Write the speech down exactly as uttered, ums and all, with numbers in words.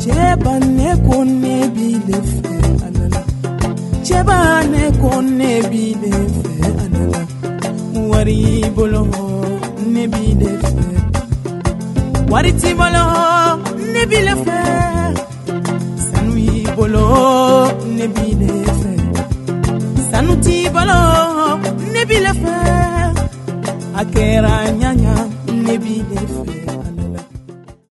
Cheba ne konne bile fe alala. Cheba ne konne bile fe alala. Wari bolo ne bile fe. Wari ti bolo ne bile fe. Sanui bolo ne bile fe. Sanuti bolo ne bile fe. Akera nyanya ne bile fe.